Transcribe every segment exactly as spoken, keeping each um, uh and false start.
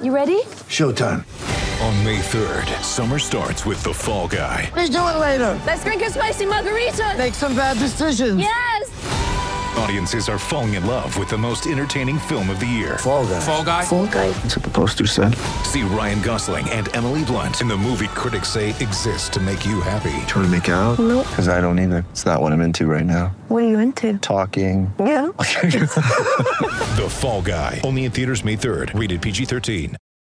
You ready? Showtime. On May third, summer starts with The Fall Guy. Let's do it later. Let's drink a spicy margarita. Make some bad decisions. Yes! Audiences are falling in love with the most entertaining film of the year. Fall Guy. Fall Guy? Fall Guy. That's what the poster said. See Ryan Gosling and Emily Blunt in the movie critics say exists to make you happy. Trying to make it out? Nope. Because I don't either. It's not what I'm into right now. What are you into? Talking. Yeah. The Fall Guy. Only in theaters May third. Rated P G thirteen.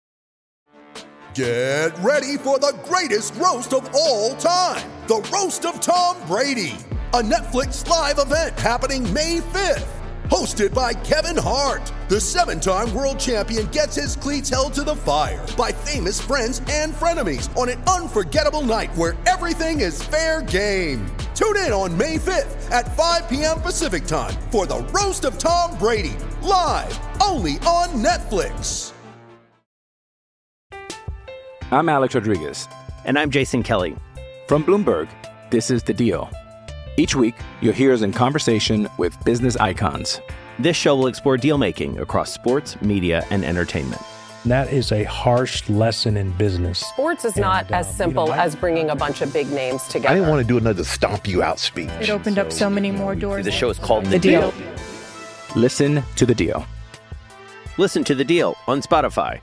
Get ready for the greatest roast of all time. The Roast of Tom Brady. A Netflix live event happening May fifth. Hosted by Kevin Hart. The seven-time world champion gets his cleats held to the fire by famous friends and frenemies on an unforgettable night where everything is fair game. Tune in on May fifth at five p.m. Pacific time for the Roast of Tom Brady. Live only on Netflix. I'm Alex Rodriguez. And I'm Jason Kelly. From Bloomberg, this is The Deal. Each week, you'll hear us in conversation with business icons. This show will explore deal-making across sports, media, and entertainment. That is a harsh lesson in business. Sports is not and, uh, as simple you know, I, as bringing a bunch of big names together. I didn't want to do another stomp you out speech. It opened so, up so many more doors. The show is called The, the deal. deal. Listen to The Deal. Listen to The Deal on Spotify.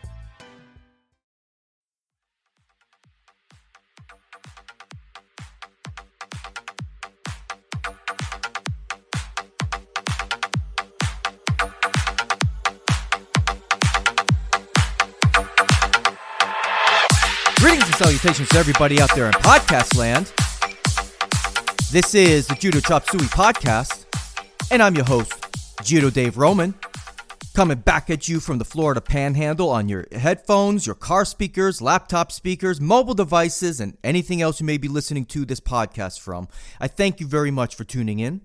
Greetings and salutations to everybody out there in podcast land. This is the Judo Chop Suey podcast, and I'm your host, Judo Dave Roman, coming back at you from the Florida Panhandle on your headphones, your car speakers, laptop speakers, mobile devices, and anything else you may be listening to this podcast from. I thank you very much for tuning in.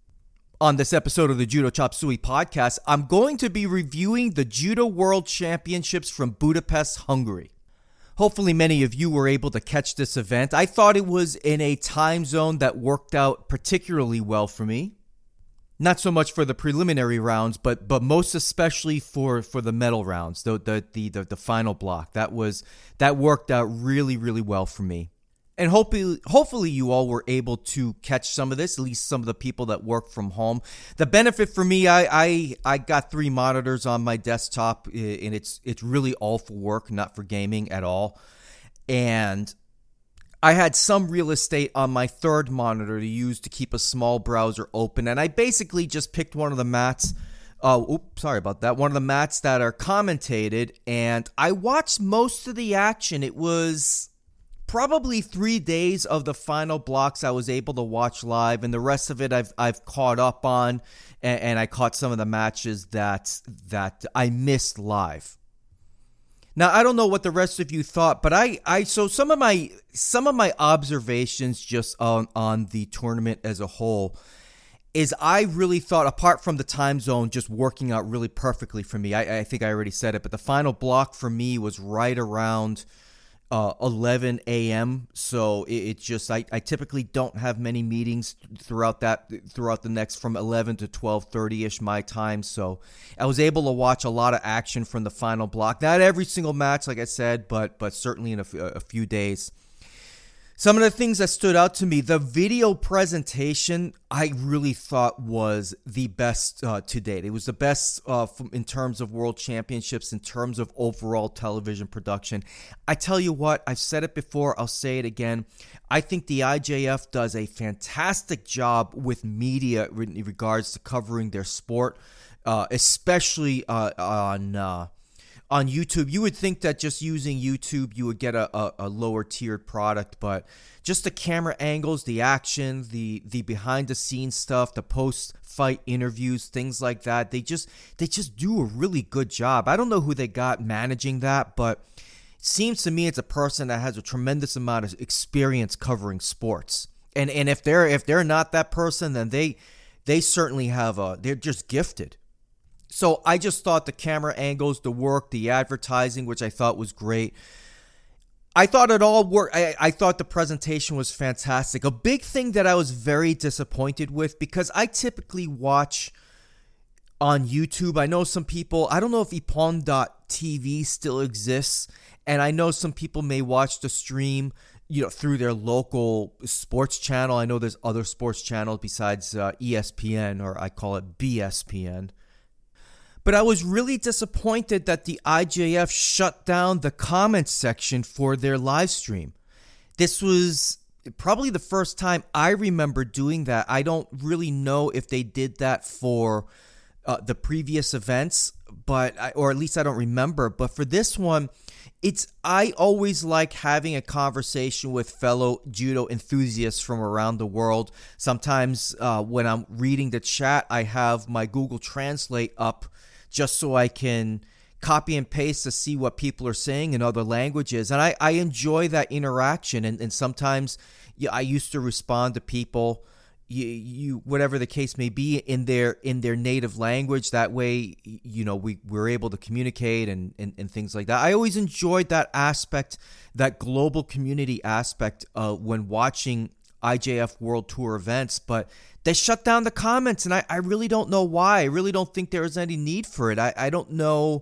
On this episode of the Judo Chop Suey podcast, I'm going to be reviewing the Judo World Championships from Budapest, Hungary. Hopefully many of you were able to catch this event. I thought it was in a time zone that worked out particularly well for me. Not so much for the preliminary rounds, but but most especially for, for the medal rounds, the, the the the the final block. That was that worked out really, really well for me. And hopefully, hopefully you all were able to catch some of this, at least some of the people that work from home. The benefit for me, I I, I got three monitors on my desktop, and it's it's really all for work, not for gaming at all. And I had some real estate on my third monitor to use to keep a small browser open, and I basically just picked one of the mats. Uh, oops, sorry about that. One of the mats that are commentated, and I watched most of the action. It was probably three days of the final blocks I was able to watch live, and the rest of it I've I've caught up on, and, and I caught some of the matches that that I missed live. Now I don't know what the rest of you thought, but I, I so some of my some of my observations just on on the tournament as a whole is I really thought, apart from the time zone just working out really perfectly for me, I, I think I already said it, but the final block for me was right around Uh, eleven a.m. So it, it just I, I typically don't have many meetings throughout that throughout the next from eleven to twelve thirty ish my time. So I was able to watch a lot of action from the final block. Not every single match, like I said, but but certainly in a, f- a few days. Some of the things that stood out to me, the video presentation, I really thought was the best uh, to date. It was the best uh, from, in terms of world championships, in terms of overall television production. I tell you what, I've said it before, I'll say it again. I think the I J F does a fantastic job with media in regards to covering their sport, uh, especially uh, on uh, on YouTube. You would think that just using YouTube, you would get a, a, a lower tiered product, but just the camera angles, the action, the the behind the scenes stuff, the post fight interviews, things like that, they just they just do a really good job. I don't know who they got managing that, but it seems to me it's a person that has a tremendous amount of experience covering sports. And and if they're if they're not that person, then they they certainly have a they're just gifted. So I just thought the camera angles, the work, the advertising, which I thought was great. I thought it all worked. I, I thought the presentation was fantastic. A big thing that I was very disappointed with, because I typically watch on YouTube. I know some people, I don't know if Ippon dot T V still exists, and I know some people may watch the stream, you know, through their local sports channel. I know there's other sports channels besides uh, E S P N, or I call it B S P N. But I was really disappointed that the I J F shut down the comments section for their live stream. This was probably the first time I remember doing that. I don't really know if they did that for uh, the previous events, but I, or at least I don't remember. But for this one, it's I always like having a conversation with fellow judo enthusiasts from around the world. Sometimes uh, when I'm reading the chat, I have my Google Translate up just so I can copy and paste to see what people are saying in other languages. And I, I enjoy that interaction. And, and sometimes yeah, I used to respond to people, you, you whatever the case may be, in their in their native language. That way, you know, we we're able to communicate and, and, and things like that. I always enjoyed that aspect, that global community aspect uh, when watching I J F World Tour events, but they shut down the comments, and I, I really don't know why. I really don't think there is any need for it. I, I don't know.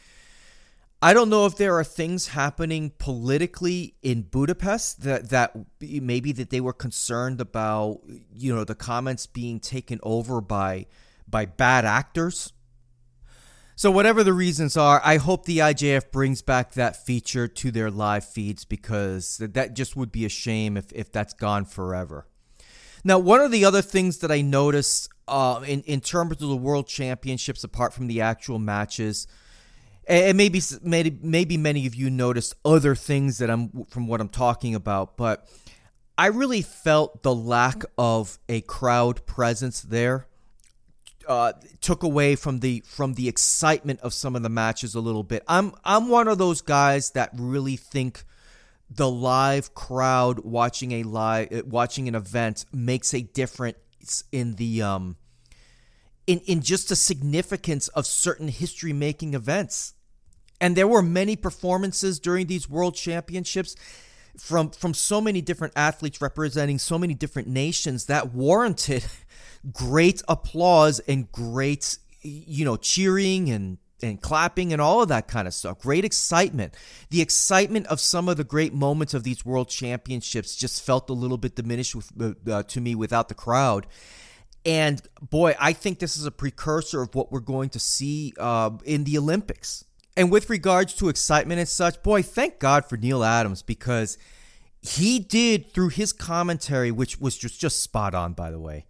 I don't know if there are things happening politically in Budapest that, that maybe that they were concerned about, you know, the comments being taken over by by bad actors. So whatever the reasons are, I hope the I J F brings back that feature to their live feeds, because that just would be a shame if, if that's gone forever. Now, one of the other things that I noticed uh, in, in terms of the World Championships, apart from the actual matches, and maybe, maybe maybe many of you noticed other things that I'm from what I'm talking about, but I really felt the lack of a crowd presence there uh, took away from the from the excitement of some of the matches a little bit. I'm I'm one of those guys that really think the live crowd watching a live watching an event makes a difference in the um in in just the significance of certain history making events. And there were many performances during these World Championships from from so many different athletes representing so many different nations that warranted great applause and great, you know, cheering and and clapping and all of that kind of stuff. Great excitement. The excitement of some of the great moments of these World Championships just felt a little bit diminished with, uh, to me without the crowd. And boy, I think this is a precursor of what we're going to see uh, in the Olympics. And with regards to excitement and such, boy, thank God for Neil Adams, because he did, through his commentary, which was just, just spot on, by the way,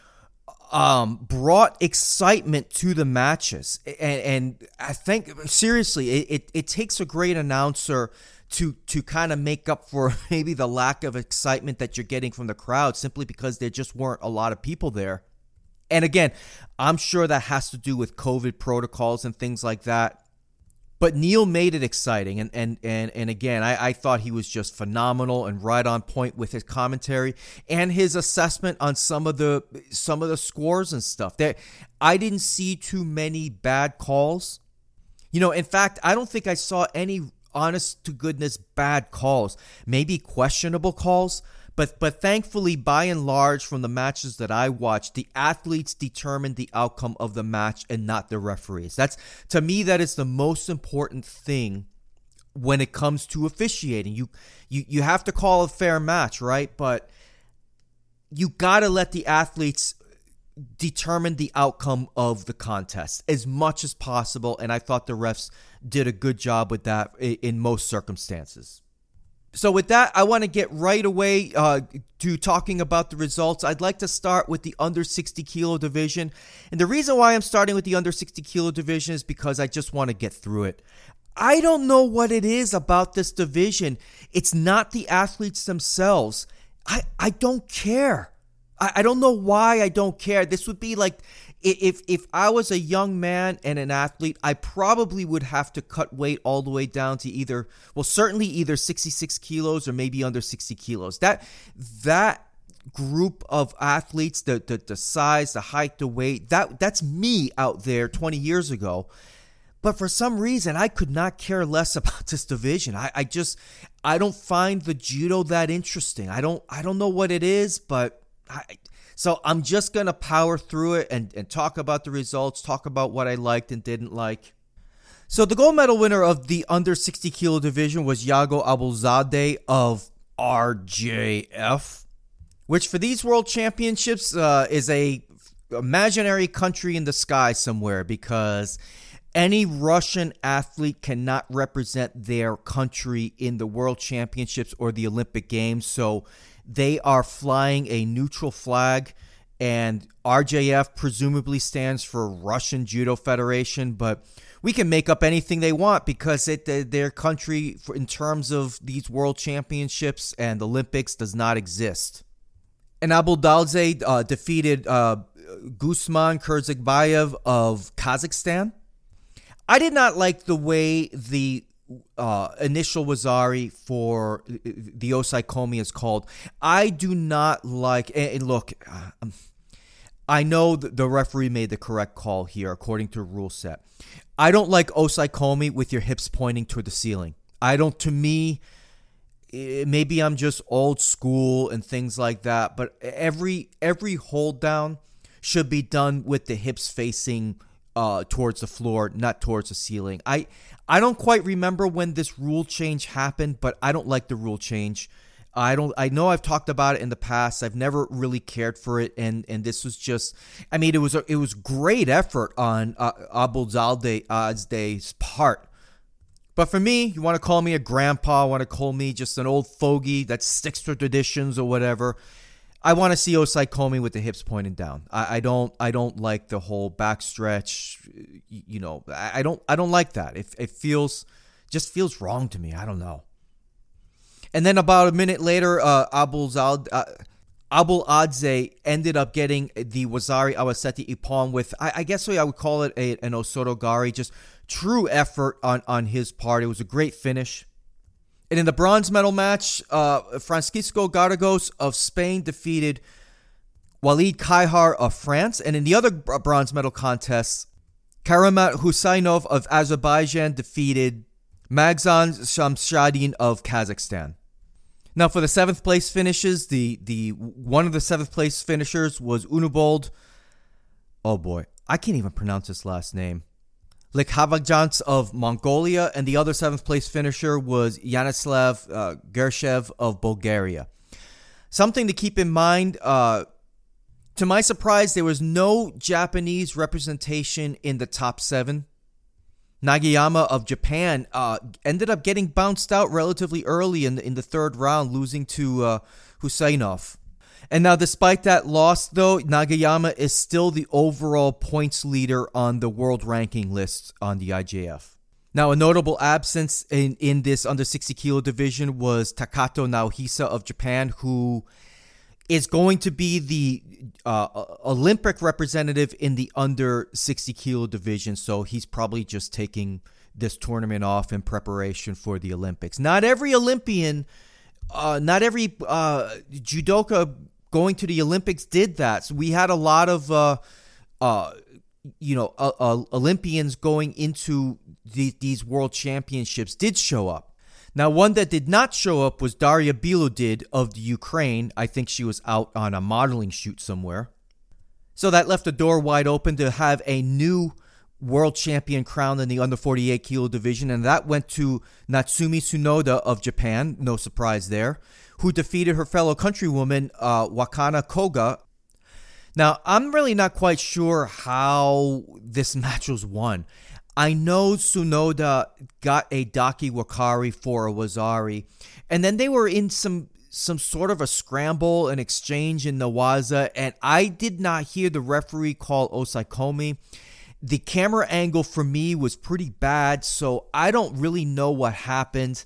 um, brought excitement to the matches. And, and I think, seriously, it, it, it takes a great announcer to to kind of make up for maybe the lack of excitement that you're getting from the crowd, simply because there just weren't a lot of people there. And again, I'm sure that has to do with COVID protocols and things like that. But Neil made it exciting, and and and, and again, I, I thought he was just phenomenal and right on point with his commentary and his assessment on some of the some of the scores and stuff. There, I didn't see too many bad calls. You know, in fact, I don't think I saw any honest to goodness bad calls. Maybe questionable calls. But but thankfully, by and large, from the matches that I watched, the athletes determined the outcome of the match and not the referees. That's, to me, that is the most important thing when it comes to officiating. You you you have to call a fair match, right? But you got to let the athletes determine the outcome of the contest as much as possible. And I thought the refs did a good job with that in most circumstances. So with that, I want to get right away uh, to talking about the results. I'd like to start with the under sixty kilo division. And the reason why I'm starting with the under sixty kilo division is because I just want to get through it. I don't know what it is about this division. It's not the athletes themselves. I, I don't care. I, I don't know why I don't care. This would be like, If if I was a young man and an athlete, I probably would have to cut weight all the way down to either, well, certainly either sixty-six kilos or maybe under sixty kilos. That that group of athletes, the the, the size, the height, the weight, that that's me out there twenty years ago. But for some reason, I could not care less about this division. I, I just, I don't find the judo that interesting. I don't I don't know what it is, but I... So I'm just going to power through it and, and talk about the results, talk about what I liked and didn't like. So the gold medal winner of the under sixty kilo division was Yago Abulzadeh of R J F, which for these world championships uh, is a imaginary country in the sky somewhere, because any Russian athlete cannot represent their country in the world championships or the Olympic Games. So they are flying a neutral flag, and R J F presumably stands for Russian Judo Federation, but we can make up anything they want because it, their country, in terms of these world championships and Olympics, does not exist. And Abulzadeh uh, defeated uh, Gusman Kurzekbayev of Kazakhstan. I did not like the way the uh, initial Wazari for the Osaikomi is called. I do not like, and look, um, I know that the referee made the correct call here according to rule set. I don't like Osaikomi with your hips pointing toward the ceiling. I don't, to me, maybe I'm just old school and things like that, but every every hold down should be done with the hips facing uh, towards the floor, not towards the ceiling. I I don't quite remember when this rule change happened, but I don't like the rule change. I don't. I know I've talked about it in the past. I've never really cared for it, and, and this was just. I mean, it was a, it was great effort on uh, Abulzadeh's part. But for me, you want to call me a grandpa, want to call me just an old fogey that sticks to traditions or whatever. I want to see Osaikomi with the hips pointing down. I, I don't. I don't like the whole backstretch. You know, I, I don't. I don't like that. It it feels just feels wrong to me. I don't know. And then about a minute later, uh, Abulzadeh, uh, Abulzadeh ended up getting the Wazari Awaseti Ippon with, I, I guess I would call it a, an Osorogari, just true effort on, on his part. It was a great finish. And in the bronze medal match, uh, Francisco Garagos of Spain defeated Walid Kayhar of France. And in the other bronze medal contests, Karamat Husainov of Azerbaijan defeated Magzan Shamshadin of Kazakhstan. Now, for the seventh place finishes, the the one of the seventh place finishers was Unubold. Oh boy, I can't even pronounce his last name. Likhavajants of Mongolia, and the other seventh place finisher was Yanislav uh, Gershev of Bulgaria. Something to keep in mind. Uh, to my surprise, there was no Japanese representation in the top seven. Nagayama of Japan uh, ended up getting bounced out relatively early in the, in the third round, losing to uh, Husainov. And now, despite that loss, though, Nagayama is still the overall points leader on the world ranking list on the I J F. Now, a notable absence in, in this under sixty kilo division was Takato Naohisa of Japan, who is going to be the uh, Olympic representative in the under sixty kilo division. So he's probably just taking this tournament off in preparation for the Olympics. Not every Olympian, uh, not every uh, judoka going to the Olympics did that. So we had a lot of, uh, uh, you know, uh, uh, Olympians going into the, these world championships did show up. Now, one that did not show up was Daria Bilodid of the Ukraine. I think she was out on a modeling shoot somewhere. So that left the door wide open to have a new world champion crowned in the under forty-eight kilo division, and that went to Natsumi Tsunoda of Japan, no surprise there, who defeated her fellow countrywoman, uh, Wakana Koga. Now, I'm really not quite sure how this match was won. I know Tsunoda got a Daki Wakari for a Wazari, and then they were in some some sort of a scramble, an exchange in Nawaza, and I did not hear the referee call Osaikomi. The camera angle for me was pretty bad, so I don't really know what happened.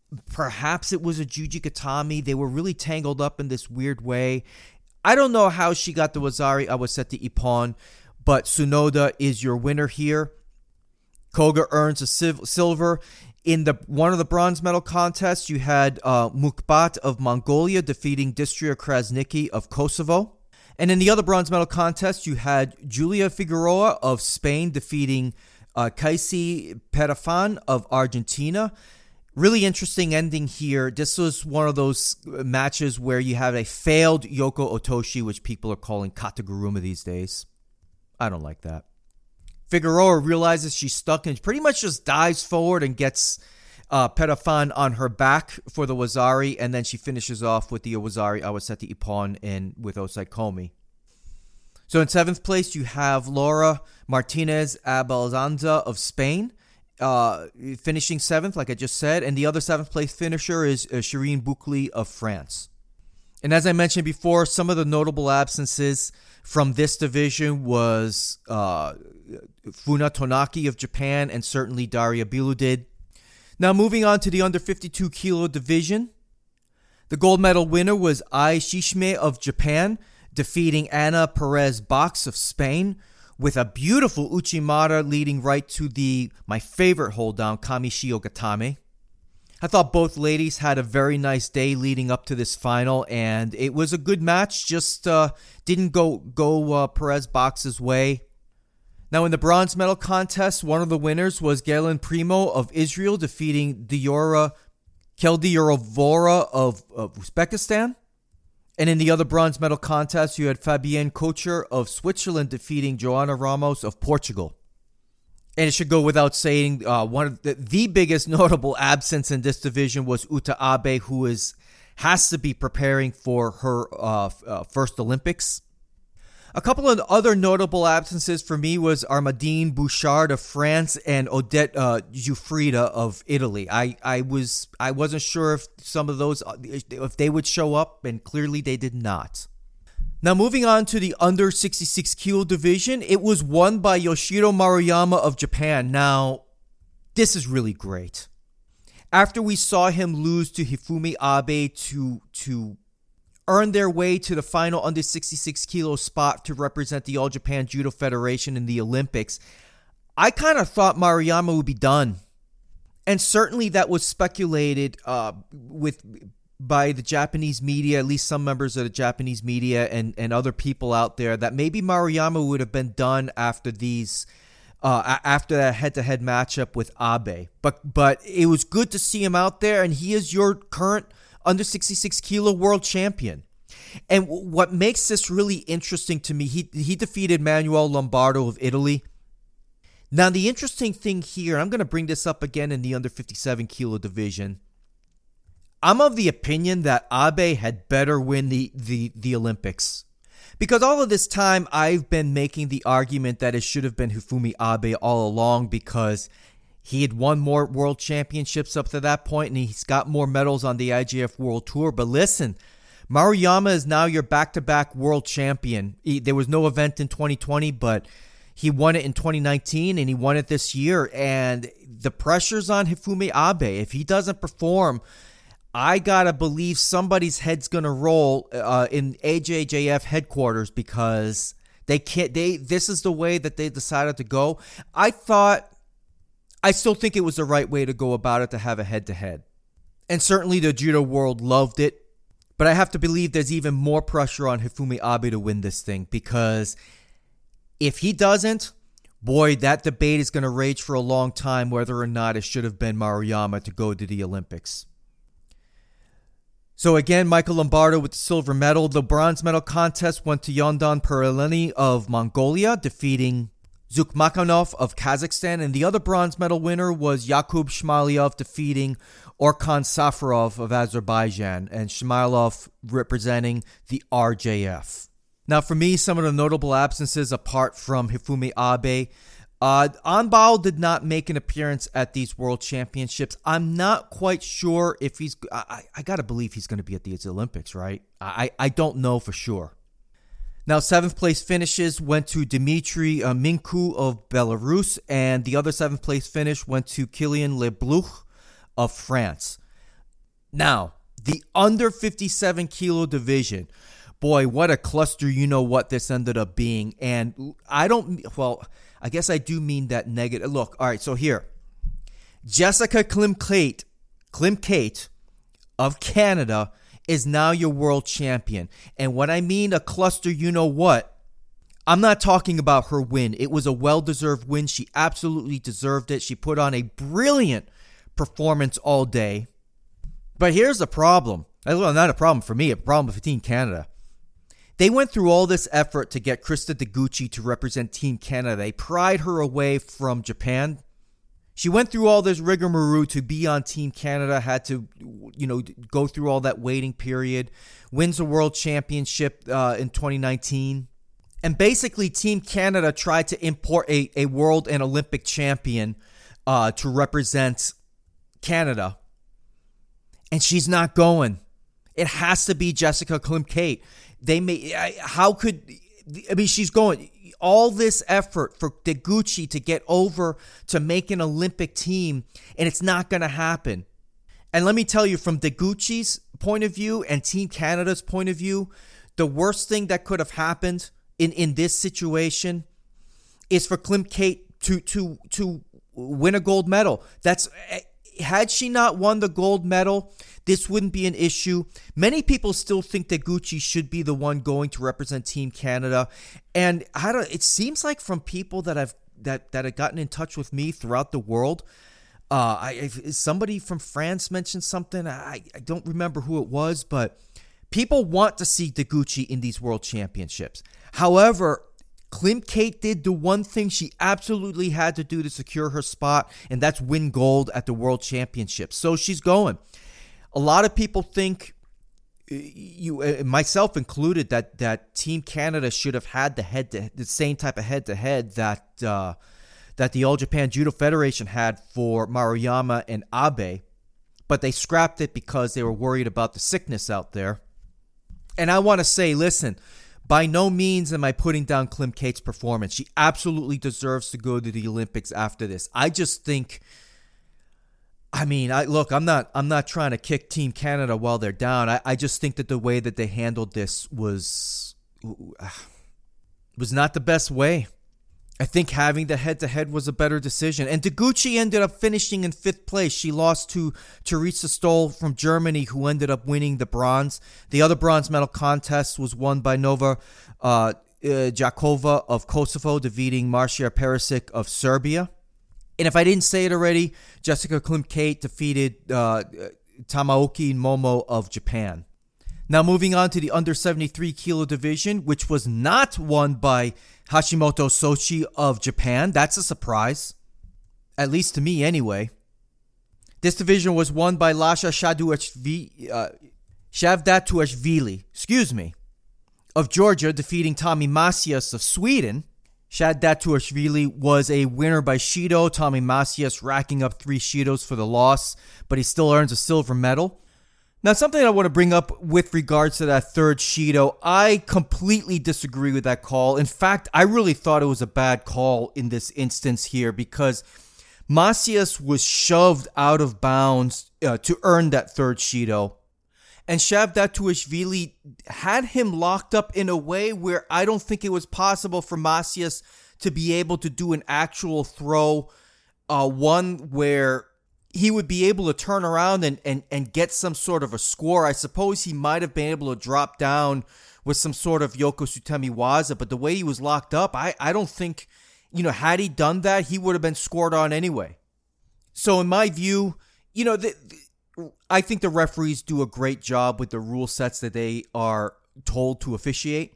Perhaps it was a Jujigatami. They were really tangled up in this weird way. I don't know how she got the Wazari Awaseti Ippon, but Tsunoda is your winner here. Koga earns a civ- silver. In the one of the bronze medal contests, you had uh, Mukbat of Mongolia defeating Distria Krasniki of Kosovo. And in the other bronze medal contest, you had Julia Figueroa of Spain defeating uh, Kaisi Perafan of Argentina. Really interesting ending here. This was one of those matches where you have a failed Yoko Otoshi, which people are calling Kataguruma these days. I don't like that. Figueroa realizes she's stuck and pretty much just dives forward and gets uh, Perafan on her back for the Wazari, and then she finishes off with the Wazari Awasete Ippon and with Osai Komi. So in seventh place, you have Laura Martinez Abalzanza of Spain, uh, finishing seventh, like I just said. And the other seventh place finisher is uh, Shireen Boukli of France. And as I mentioned before, some of the notable absences from this division was uh, Funa Tonaki of Japan and certainly Daria Biludid. Now moving on to the under fifty-two kilo division. The gold medal winner was Ai Shishime of Japan, defeating Ana Perez Box of Spain with a beautiful Uchimata leading right to the my favorite hold down, Kamishio Gatame. I thought both ladies had a very nice day leading up to this final, and it was a good match, just uh, didn't go, go uh, Perez Box's way. Now in the bronze medal contest, one of the winners was Galen Primo of Israel, defeating Diora Keldirovora of, of Uzbekistan. And in the other bronze medal contest, you had Fabienne Kocher of Switzerland defeating Joana Ramos of Portugal. And it should go without saying, uh, one of the, the biggest notable absence in this division was Uta Abe, who is has to be preparing for her uh, uh, first Olympics. A couple of other notable absences for me was Armadine Bouchard of France and Odette uh, Giuffrida of Italy. I, I was I wasn't sure if some of those if they would show up, and clearly they did not. Now moving on to the under sixty-six kilo division, it was won by Yoshiro Maruyama of Japan. Now, this is really great. After we saw him lose to Hifumi Abe to to earn their way to the final under sixty-six kilo spot to represent the All Japan Judo Federation in the Olympics, I kind of thought Maruyama would be done. And certainly that was speculated uh, with by the Japanese media, at least some members of the Japanese media and, and other people out there, that maybe Maruyama would have been done after these uh, after that head-to-head matchup with Abe. But but it was good to see him out there, and he is your current under sixty-six kilo world champion. And w- what makes this really interesting to me, he he defeated Manuel Lombardo of Italy. Now, the interesting thing here, I'm going to bring this up again in the under fifty-seven kilo division. I'm of the opinion that Abe had better win the, the, the Olympics. Because all of this time, I've been making the argument that it should have been Hifumi Abe all along, because he had won more world championships up to that point, and he's got more medals on the I J F World Tour. But listen, Maruyama is now your back-to-back world champion. He, there was no event in twenty twenty, but he won it in twenty nineteen, and he won it this year. And the pressure's on Hifumi Abe. If he doesn't perform, I gotta believe somebody's head's gonna roll uh, in A J J F headquarters, because they can't. They this is the way that they decided to go. I thought, I still think it was the right way to go about it, to have a head-to-head, and certainly the judo world loved it. But I have to believe there's even more pressure on Hifumi Abe to win this thing, because if he doesn't, boy, that debate is gonna rage for a long time whether or not it should have been Maruyama to go to the Olympics. So again, Michael Lombardo with the silver medal. The bronze medal contest went to Yondan Pereleni of Mongolia, defeating Zukmakanov of Kazakhstan. And the other bronze medal winner was Yakub Shmailov, defeating Orkan Safarov of Azerbaijan. And Shmailov representing the R J F. Now for me, some of the notable absences apart from Hifumi Abe. Uh, Anbao did not make an appearance at these World Championships. I'm not quite sure if he's... I, I gotta believe he's going to be at the Olympics, right? I, I don't know for sure. Now, seventh place finishes went to Dmitry uh, Minku of Belarus, and the other seventh place finish went to Kilian Lebluch of France. Now, the under fifty-seven kilo division. Boy, what a cluster, you know what this ended up being. And I don't... Well... I guess I do mean that negative. Look, all right, so here. Jessica Klimkate, Klimkate of Canada is now your world champion. And when I mean a cluster, you know what? I'm not talking about her win. It was a well-deserved win. She absolutely deserved it. She put on a brilliant performance all day. But here's the problem. Well, not a problem for me, a problem for Team Canada. They went through all this effort to get Krista Deguchi to represent Team Canada. They pried her away from Japan. She went through all this rigmarole to be on Team Canada, had to, you know, go through all that waiting period, wins the World Championship uh, in twenty nineteen. And basically, Team Canada tried to import a, a world and Olympic champion uh, to represent Canada. And she's not going. It has to be Jessica Klimkait. They may, how could, I mean, she's going. All this effort for Deguchi to get over to make an Olympic team, and it's not going to happen. And let me tell you, from Deguchi's point of view and Team Canada's point of view, the worst thing that could have happened in, in this situation is for Klimkait to to to win a gold medal. That's had she not won the gold medal, this wouldn't be an issue. Many people still think Deguchi should be the one going to represent Team Canada, and I don't. It seems like from people that I've that that have gotten in touch with me throughout the world, uh, I if somebody from France mentioned something. I I don't remember who it was, but people want to see Deguchi in these World Championships. However, Klimkait did the one thing she absolutely had to do to secure her spot, and that's win gold at the World Championships. So she's going. A lot of people think, you, myself included, that that Team Canada should have had the head to, the same type of head to head that uh, that the All Japan Judo Federation had for Maruyama and Abe, but they scrapped it because they were worried about the sickness out there. And I want to say, listen. By no means am I putting down Klimkait's performance. She absolutely deserves to go to the Olympics after this. I just think, I mean, I look, I'm not I'm not trying to kick Team Canada while they're down. I, I just think that the way that they handled this was was not the best way. I think having the head-to-head was a better decision. And Deguchi ended up finishing in fifth place. She lost to Teresa Stoll from Germany, who ended up winning the bronze. The other bronze medal contest was won by Nova uh, uh, Jakova of Kosovo, defeating Marcia Perisic of Serbia. And if I didn't say it already, Jessica Klimkait defeated uh, Tamaoki Momo of Japan. Now moving on to the under seventy-three kilo division, which was not won by Hashimoto Sochi of Japan. That's a surprise, at least to me anyway. This division was won by Lasha Shavdatuashvili, uh, Shavdatuashvili, excuse me, of Georgia, defeating Tommy Macias of Sweden. Shavdatuashvili was a winner by Shido. Tommy Macias racking up three Shidos for the loss, but he still earns a silver medal. Now, something I want to bring up with regards to that third Shido, I completely disagree with that call. In fact, I really thought it was a bad call in this instance here because Macias was shoved out of bounds uh, to earn that third Shido. And Shavdatuashvili had him locked up in a way where I don't think it was possible for Macias to be able to do an actual throw, uh, one where he would be able to turn around and, and, and get some sort of a score. I suppose he might have been able to drop down with some sort of Yoko Sutemi Waza, but the way he was locked up, I, I don't think, you know, had he done that, he would have been scored on anyway. So in my view, you know, the, the, I think the referees do a great job with the rule sets that they are told to officiate.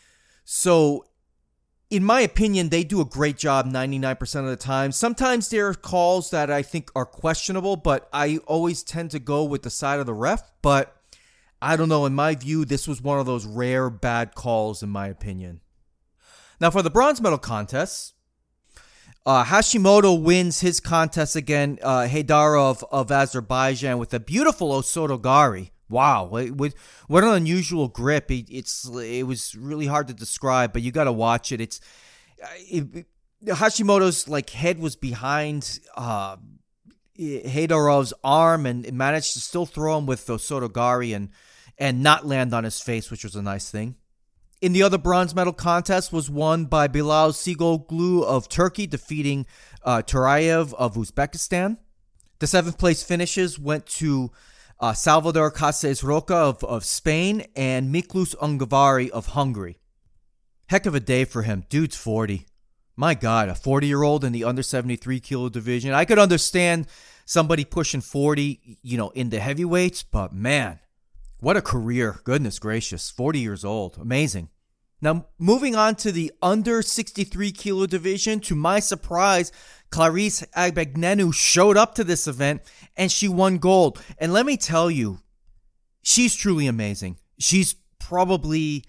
So in my opinion, they do a great job ninety-nine percent of the time. Sometimes there are calls that I think are questionable, but I always tend to go with the side of the ref. But I don't know. In my view, this was one of those rare bad calls, in my opinion. Now, for the bronze medal contests, uh, Hashimoto wins his contest again, uh, Haydarov of Azerbaijan, with a beautiful Osotogari. Wow, what what an unusual grip! It, it's it was really hard to describe, but you got to watch it. It's it, it, Hashimoto's like head was behind uh, Haydarov's arm, and it managed to still throw him with Osotogari and and not land on his face, which was a nice thing. In the other bronze medal contest was won by Bilal Sigoglu of Turkey, defeating uh, Turayev of Uzbekistan. The seventh place finishes went to Uh, Salvador Cases Roca of, of Spain and Miklós Ungvári of Hungary. Heck of a day for him. Dude's forty. My God, a forty-year-old in the under seventy-three kilo division. I could understand somebody pushing forty, you know, in the heavyweights. But man, what a career. Goodness gracious. forty years old. Amazing. Now, moving on to the under sixty-three kilo division, to my surprise, Clarisse Agbegnenu showed up to this event and she won gold. And let me tell you, she's truly amazing. She's probably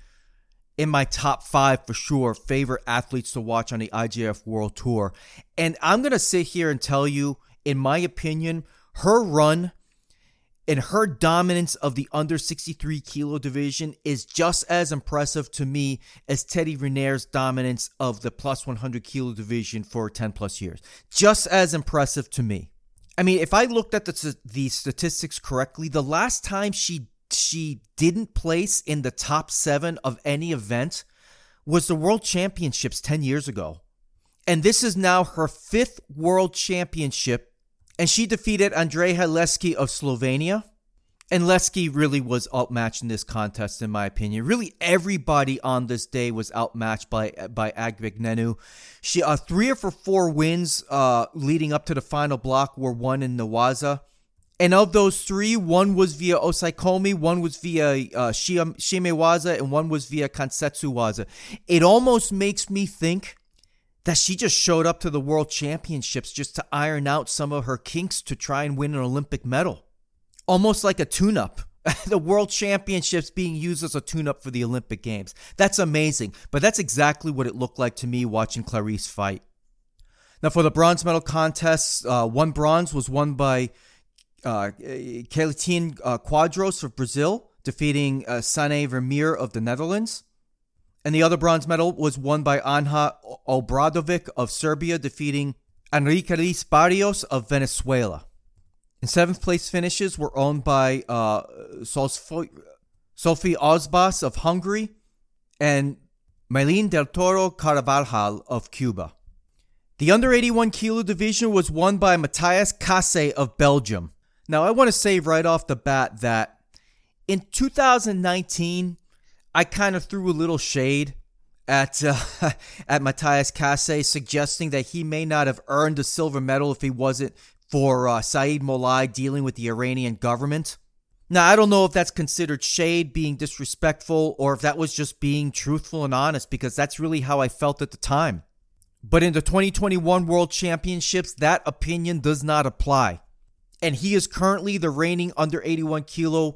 in my top five for sure favorite athletes to watch on the I J F World Tour. And I'm going to sit here and tell you, in my opinion, her run and her dominance of the under sixty-three kilo division is just as impressive to me as Teddy Rinaer's dominance of the plus one hundred kilo division for ten plus years. Just as impressive to me. I mean, if I looked at the, the statistics correctly, the last time she she didn't place in the top seven of any event was the World Championships ten years ago. And this is now her fifth World Championship. And she defeated Andreja Leski of Slovenia. And Leski really was outmatched in this contest, in my opinion. Really, everybody on this day was outmatched by by Agbegnenu. She uh, three of her four wins uh, leading up to the final block were won in Newaza. And of those three, one was via Osaikomi, one was via uh, Shimewaza, and one was via Kansetsuwaza. It almost makes me think that she just showed up to the World Championships just to iron out some of her kinks to try and win an Olympic medal. Almost like a tune-up. The World Championships being used as a tune-up for the Olympic Games. That's amazing, but that's exactly what it looked like to me watching Clarisse fight. Now for the bronze medal contests, uh, one bronze was won by uh, Kelitine uh, Quadros of Brazil, defeating uh, Sanne Vermeer of the Netherlands. And the other bronze medal was won by Anja Obradovic of Serbia, defeating Enrique Barrios of Venezuela. And seventh place finishes were owned by uh, Sophie Osbas of Hungary and Maylene del Toro Carvajal of Cuba. The under eighty-one kilo division was won by Matthias Kasse of Belgium. Now, I want to say right off the bat that in two thousand nineteen, I kind of threw a little shade at uh, at Matthias Kasse, suggesting that he may not have earned a silver medal if he wasn't for uh, Saeed Molai dealing with the Iranian government. Now, I don't know if that's considered shade, being disrespectful, or if that was just being truthful and honest, because that's really how I felt at the time. But in the twenty twenty-one World Championships, that opinion does not apply. And he is currently the reigning under eighty-one kilo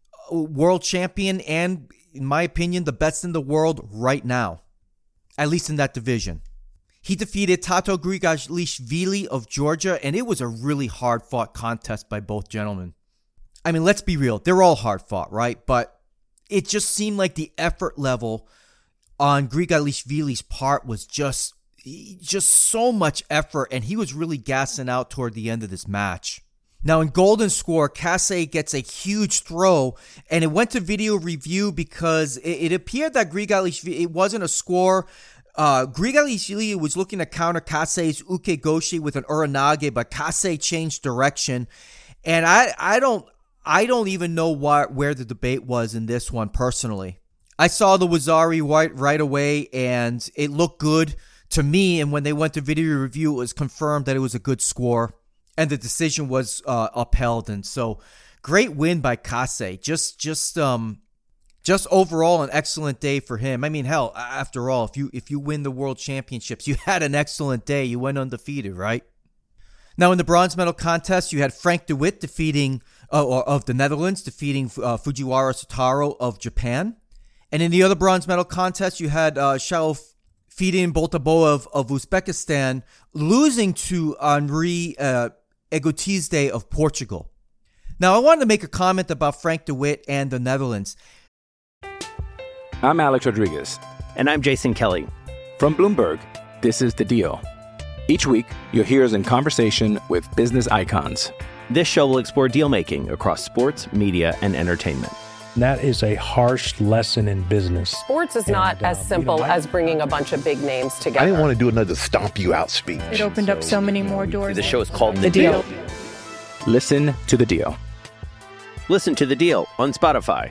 world champion and, in my opinion, the best in the world right now, at least in that division. He defeated Tato Grigashvili of Georgia, and it was a really hard-fought contest by both gentlemen. I mean, let's be real. They're all hard-fought, right? But it just seemed like the effort level on Grigashvili's part was just, just so much effort, and he was really gassing out toward the end of this match. Now, in golden score, Kasse gets a huge throw, and it went to video review because it, it appeared that Grigashvili, it wasn't a score. Uh, Grigashvili was looking to counter Kasse's ukegoshi with an uranage, but Kasse changed direction, and I, I don't, I don't even know what where the debate was in this one personally. I saw the Wazari right, right away, and it looked good to me. And when they went to video review, it was confirmed that it was a good score. And the decision was uh, upheld, and so great win by Kasse. Just, just, um, just overall an excellent day for him. I mean, hell, after all, if you if you win the World Championships, you had an excellent day. You went undefeated, right? Now, in the bronze medal contest, you had Frank de Witt defeating uh, or of the Netherlands, defeating uh, Fujiwara Sotaro of Japan, and in the other bronze medal contest, you had uh, Shao Fidin Boltabo of of Uzbekistan losing to Henri Uh, Egotizde of Portugal. Now, I wanted to make a comment about Frank de Witt and the Netherlands. I'm Alex Rodriguez. And I'm Jason Kelly. From Bloomberg, this is The Deal. Each week, you'll hear us in conversation with business icons. This show will explore deal-making across sports, media, and entertainment. And that is a harsh lesson in business. Sports is and, not uh, as simple you know, I, as bringing a bunch of big names together. I didn't want to do another stomp you out speech. It opened so, up so many more doors. The show is called The, The Deal. Deal. Listen to The Deal. Listen to The Deal on Spotify.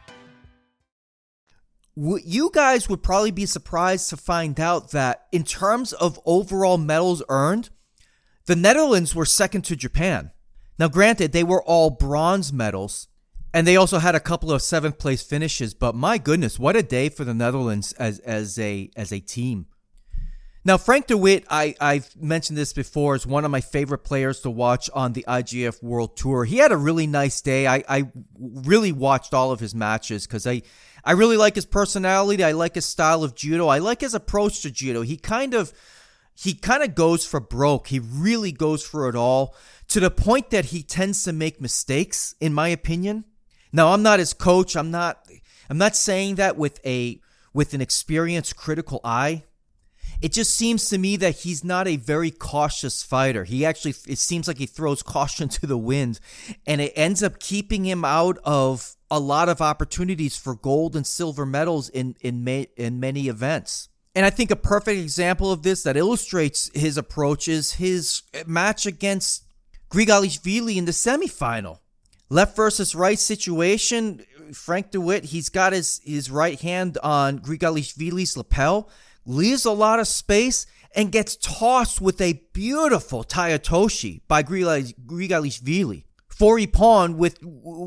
You guys would probably be surprised to find out that in terms of overall medals earned, the Netherlands were second to Japan. Now, granted, they were all bronze medals, and they also had a couple of seventh place finishes, but my goodness, what a day for the Netherlands as as a as a team. Now, Frank de Witt, I, I've mentioned this before, is one of my favorite players to watch on the I J F World Tour. He had a really nice day. I, I really watched all of his matches because I, I really like his personality. I like his style of judo. I like his approach to judo. He kind of he kind of goes for broke. He really goes for it all to the point that he tends to make mistakes, in my opinion. Now, I'm not his coach. I'm not I'm not saying that with a with an experienced critical eye. It just seems to me that he's not a very cautious fighter. He actually, it seems like he throws caution to the wind, and it ends up keeping him out of a lot of opportunities for gold and silver medals in in, may, in many events. And I think a perfect example of this that illustrates his approach is his match against Grigalishvili in the semifinal. Left versus right situation. Frank de Witt, he's got his, his right hand on Grigalishvili's lapel, leaves a lot of space, and gets tossed with a beautiful Tayatoshi by Grigalishvili for Ippon with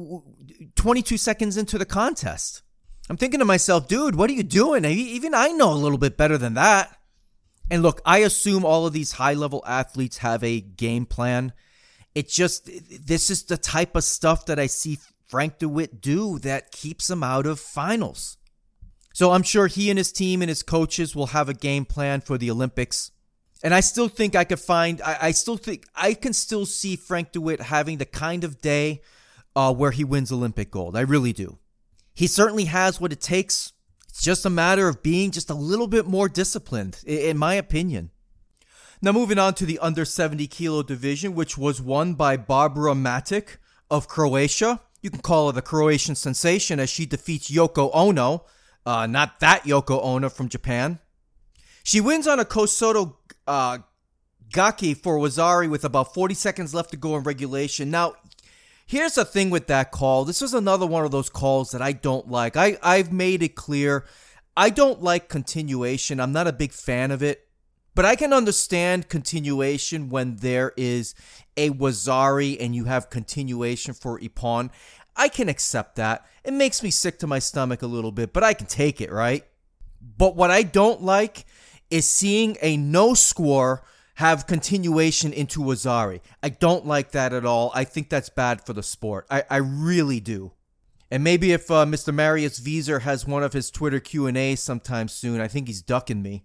twenty-two seconds into the contest. I'm thinking to myself, dude, what are you doing? Even I know a little bit better than that. And look, I assume all of these high-level athletes have a game plan. It just, this is the type of stuff that I see Frank de Witt do that keeps him out of finals. So I'm sure he and his team and his coaches will have a game plan for the Olympics. And I still think I could find, I, I still think I can still see Frank de Witt having the kind of day uh, where he wins Olympic gold. I really do. He certainly has what it takes. It's just a matter of being just a little bit more disciplined, in my opinion. Now moving on to the under seventy kilo division, which was won by Barbara Matic of Croatia. You can call her the Croatian sensation as she defeats Yoko Ono. Uh, not that Yoko Ono from Japan. She wins on a Kosoto uh, Gaki for Wazari with about forty seconds left to go in regulation. Now, here's the thing with that call. This is another one of those calls that I don't like. I, I've made it clear. I don't like continuation. I'm not a big fan of it. But I can understand continuation when there is a Wazari and you have continuation for Ippon. I can accept that. It makes me sick to my stomach a little bit, but I can take it, right? But what I don't like is seeing a no score have continuation into Wazari. I don't like that at all. I think that's bad for the sport. I, I really do. And maybe if uh, Mister Marius Wieser has one of his Twitter Q and A's sometime soon, I think he's ducking me.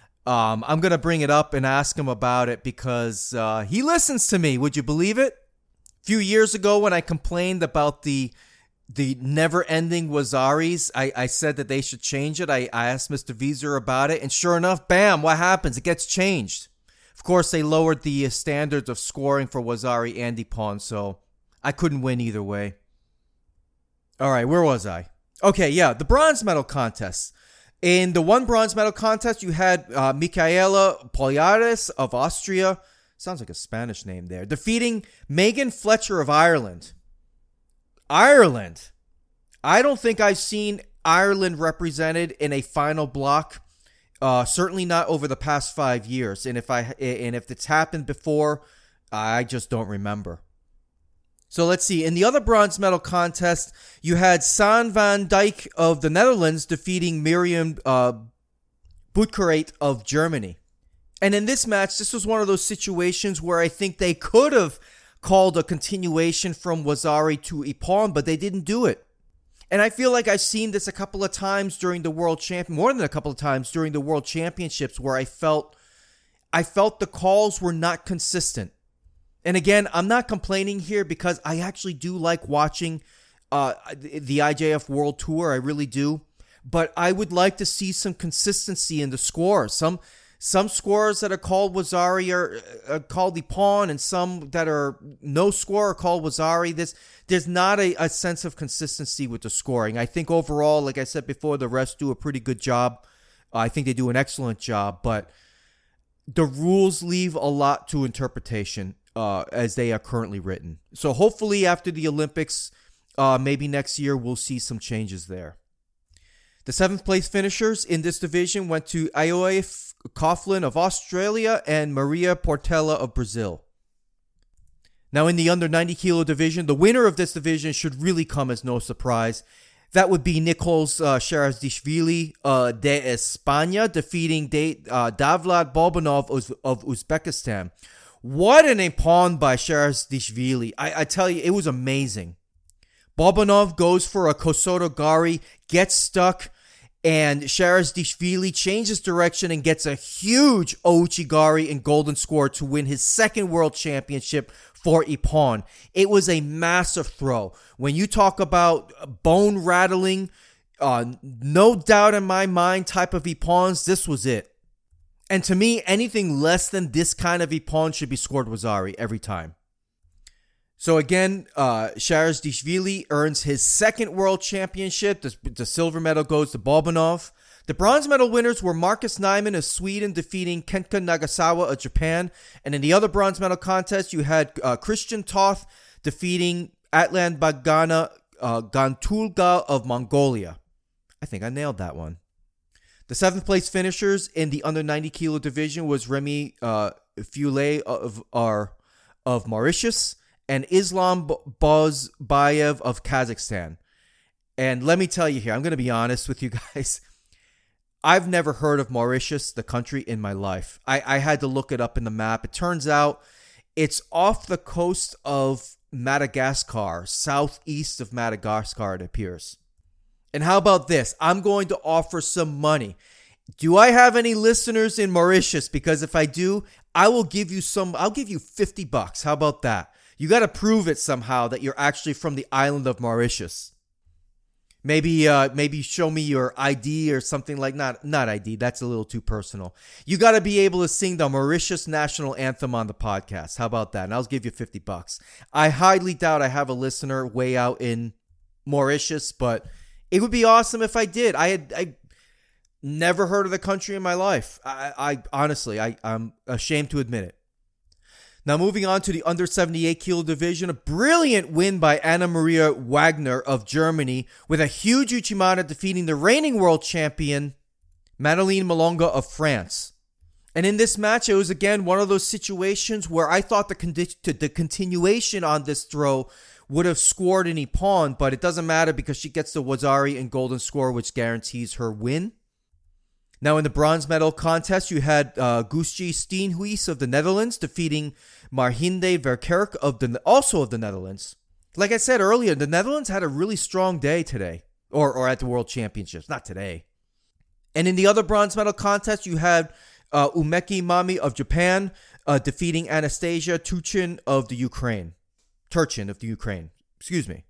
Um, I'm going to bring it up and ask him about it because uh, he listens to me. Would you believe it? A few years ago when I complained about the the never-ending Wazaris, I, I said that they should change it. I, I asked Mister Wieser about it, and sure enough, bam, what happens? It gets changed. Of course, they lowered the standards of scoring for Wazari and Ippon, so I couldn't win either way. All right, where was I? Okay, yeah, the bronze medal contest. In the one bronze medal contest, you had uh, Michaela Poliares of Austria. Sounds like a Spanish name there. Defeating Megan Fletcher of Ireland. Ireland. I don't think I've seen Ireland represented in a final block. Uh, certainly not over the past five years. And if I and if it's happened before, I just don't remember. So let's see. In the other bronze medal contest, you had San van Dijk of the Netherlands defeating Miriam uh, Boetkereit of Germany. And in this match, this was one of those situations where I think they could have called a continuation from Wazari to Ippon, but they didn't do it. And I feel like I've seen this a couple of times during the World Champion, more than a couple of times during the World Championships, where I felt, I felt the calls were not consistent. And again, I'm not complaining here because I actually do like watching uh, the I J F World Tour. I really do. But I would like to see some consistency in the scores. Some some scores that are called Wazari are uh, called Ippon, and some that are no score are called Wazari. This, there's not a, a sense of consistency with the scoring. I think overall, like I said before, the refs do a pretty good job. Uh, I think they do an excellent job. But the rules leave a lot to interpretation. Uh, as they are currently written. So hopefully after the Olympics, uh, maybe next year, we'll see some changes there. The seventh place finishers in this division went to Aoife Coughlin of Australia and Maria Portela of Brazil. Now, in the under ninety kilo division, the winner of this division should really come as no surprise. That would be Nichols uh, Sharazishvili uh, de España defeating de, uh, Davlad Bobanov of, of Uzbekistan. What an ippon by Sharazishvili. I, I tell you, it was amazing. Bobanov goes for a Kosoto Gari, gets stuck, and Sharazishvili changes direction and gets a huge Ouchigari and golden score to win his second world championship for ippon. It was a massive throw. When you talk about bone rattling, uh, no doubt in my mind type of ippons, this was it. And to me, anything less than this kind of ippon should be scored Wazari every time. So again, uh, Sharazishvili earns his second world championship. The, the silver medal goes to Bobanov. The bronze medal winners were Marcus Nyman of Sweden defeating Kenka Nagasawa of Japan. And in the other bronze medal contest, you had uh, Christian Toth defeating Atlan Bagana uh, Gantulga of Mongolia. I think I nailed that one. The seventh place finishers in the under ninety kilo division was Remy uh, Foulet of, uh, of Mauritius and Islam Bozbayev of Kazakhstan. And let me tell you here, I'm going to be honest with you guys. I've never heard of Mauritius, the country, in my life. I, I had to look it up in the map. It turns out it's off the coast of Madagascar, southeast of Madagascar, it appears. And how about this? I'm going to offer some money. Do I have any listeners in Mauritius? Because if I do, I will give you some, I'll give you fifty bucks. How about that? You got to prove it somehow that you're actually from the island of Mauritius. Maybe uh, maybe show me your I D or something like not not I D. That's a little too personal. You got to be able to sing the Mauritius national anthem on the podcast. How about that? And I'll give you fifty bucks. I highly doubt I have a listener way out in Mauritius, but it would be awesome if I did. I had I never heard of the country in my life. I, I honestly, I, I'm ashamed to admit it. Now moving on to the under seventy-eight kilo division, a brilliant win by Anna Maria Wagner of Germany with a huge Uchimata defeating the reigning world champion Madeline Malonga of France. And in this match, it was again one of those situations where I thought the, condi- the continuation on this throw would have scored an ippon, but it doesn't matter because she gets the Wazari and golden score, which guarantees her win. Now, in the bronze medal contest, you had uh, Guusje Steenhuis of the Netherlands defeating Marhinde Verkerk of the also of the Netherlands. Like I said earlier, the Netherlands had a really strong day today, or or at the World Championships, not today. And in the other bronze medal contest, you had uh, Umeki Mami of Japan uh, defeating Anastasia Turchin of the Ukraine. Turchin of the Ukraine. Excuse me.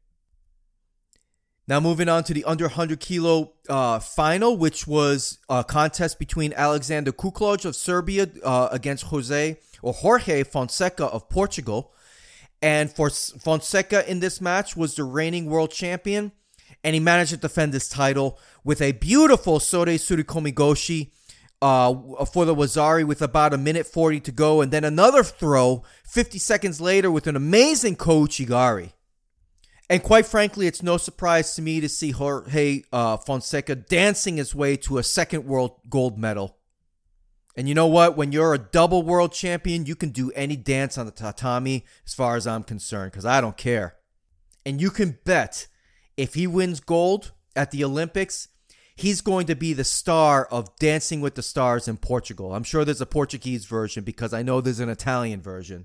Now moving on to the under one hundred kilo uh, final, which was a contest between Alexander Kukloj of Serbia uh, against Jose or Jorge Fonseca of Portugal. And for Fonseca in this match was the reigning world champion, and he managed to defend his title with a beautiful Sore Surikomi Goshi uh, for the Wazari with about a minute forty to go, and then another throw fifty seconds later with an amazing Kouchigari. And quite frankly, it's no surprise to me to see Jorge uh, Fonseca dancing his way to a second world gold medal. And you know what? When you're a double world champion, you can do any dance on the tatami as far as I'm concerned, because I don't care. And you can bet if he wins gold at the Olympics, he's going to be the star of Dancing with the Stars in Portugal. I'm sure there's a Portuguese version because I know there's an Italian version.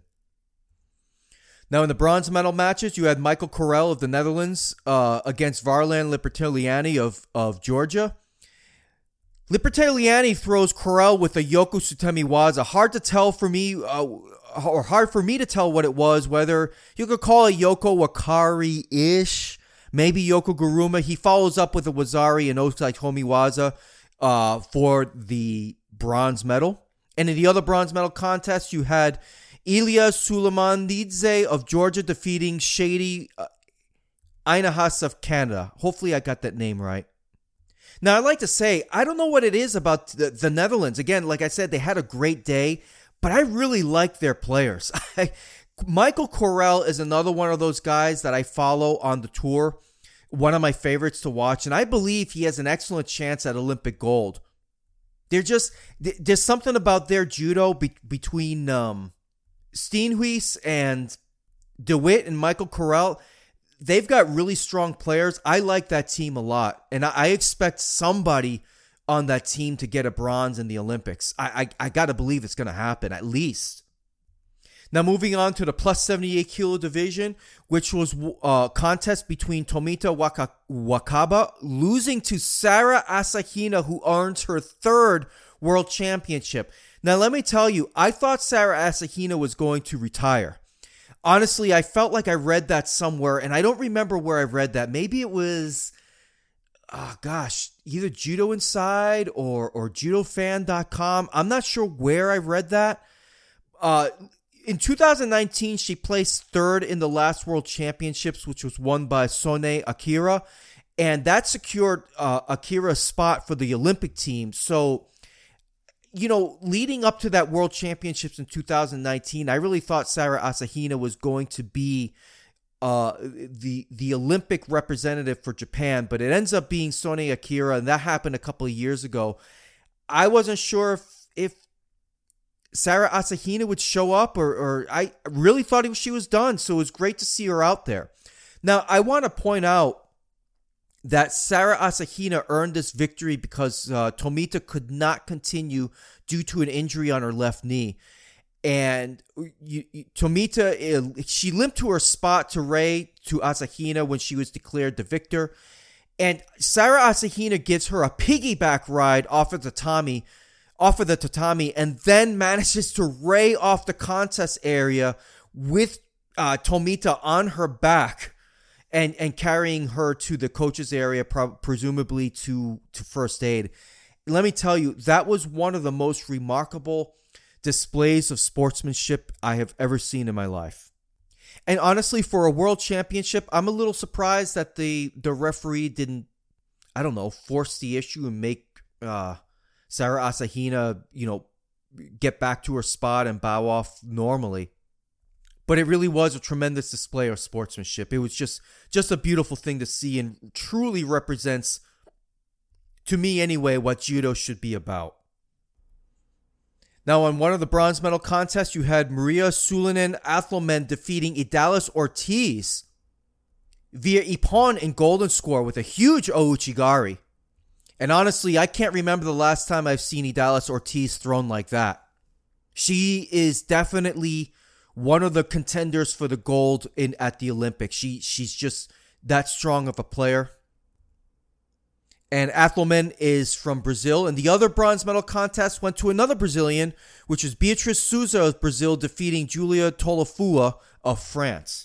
Now, in the bronze medal matches, you had Michael Corel of the Netherlands uh, against Varlan Lipertiliani of, of Georgia. Lipertiliani throws Corel with a Yoko Sutemi Waza. Hard to tell for me, uh, or hard for me to tell what it was, whether you could call it Yoko Wakari-ish, maybe Yoko Guruma. He follows up with a Wazari and Osai Tomiwaza uh, for the bronze medal. And in the other bronze medal contest, you had Ilya Sulamanidze of Georgia defeating Shady uh, Ainahas of Canada. Hopefully I got that name right. Now, I'd like to say, I don't know what it is about the, the Netherlands. Again, like I said, they had a great day, but I really like their players. Michael Corel is another one of those guys that I follow on the tour, one of my favorites to watch, and I believe he has an excellent chance at Olympic gold. They're just, there's something about their judo be, between um, Steenhuis and DeWitt and Michael Corral, they've got really strong players. I like that team a lot. And I, I expect somebody on that team to get a bronze in the Olympics. I I, I got to believe it's going to happen, at least. Now, moving on to the plus seventy-eight kilo division, which was a contest between Tomita Waka- Wakaba losing to Sarah Asahina, who earns her third world championship. Now, let me tell you, I thought Sarah Asahina was going to retire. Honestly, I felt like I read that somewhere, and I don't remember where I read that. Maybe it was, oh gosh, either Judo Inside or, or judo fan dot com. I'm not sure where I read that. Uh... In two thousand nineteen, she placed third in the last World Championships, which was won by Sone Akira, and that secured uh, Akira's spot for the Olympic team. So, you know, leading up to that World Championships in two thousand nineteen, I really thought Sarah Asahina was going to be uh, the the Olympic representative for Japan, but it ends up being Sone Akira, and that happened a couple of years ago. I wasn't sure if, if Sarah Asahina would show up, or, or I really thought she was done, so it was great to see her out there. Now, I want to point out that Sarah Asahina earned this victory because uh, Tomita could not continue due to an injury on her left knee. And you, you, Tomita, she limped to her spot to Rei, to Asahina when she was declared the victor. And Sarah Asahina gives her a piggyback ride off of the tatami, off of the tatami, and then manages to ray off the contest area with uh, Tomita on her back and, and carrying her to the coach's area, pro- presumably to, to first aid. Let me tell you, that was one of the most remarkable displays of sportsmanship I have ever seen in my life. And honestly, for a world championship, I'm a little surprised that the, the referee didn't, I don't know, force the issue and make Uh, Sarah Asahina, you know, get back to her spot and bow off normally. But it really was a tremendous display of sportsmanship. It was just, just a beautiful thing to see, and truly represents, to me anyway, what judo should be about. Now, on one of the bronze medal contests, you had Maria Sulinen Athlomen defeating Idalis Ortiz via ippon and golden score with a huge ouchigari. And honestly, I can't remember the last time I've seen Idalis Ortiz thrown like that. She is definitely one of the contenders for the gold in at the Olympics. She she's just that strong of a player. And Athlomen is from Brazil. And the other bronze medal contest went to another Brazilian, which is Beatriz Souza of Brazil defeating Julia Tolofua of France.